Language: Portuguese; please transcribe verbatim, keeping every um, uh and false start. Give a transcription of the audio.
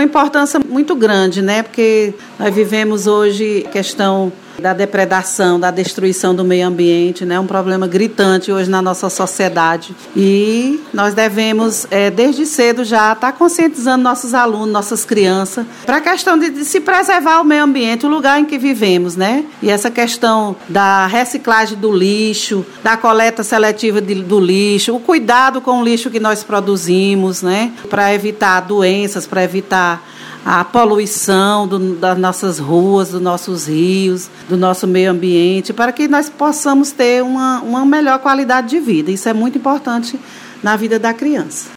importância muito grande, né? Porque nós vivemos hoje a questão da depredação, da destruição do meio ambiente, né? Um problema gritante hoje na nossa sociedade. E nós devemos, é, desde cedo já, estar conscientizando nossos alunos, nossas crianças, para a questão de, de se preservar o meio ambiente, o lugar em que vivemos, né? E essa questão da reciclagem do lixo, da coleta seletiva de, do lixo, o cuidado com o lixo que nós produzimos, né? Para evitar doenças, para evitar a poluição do, das nossas ruas, dos nossos rios, do nosso meio ambiente, para que nós possamos ter uma, uma melhor qualidade de vida. Isso é muito importante na vida da criança.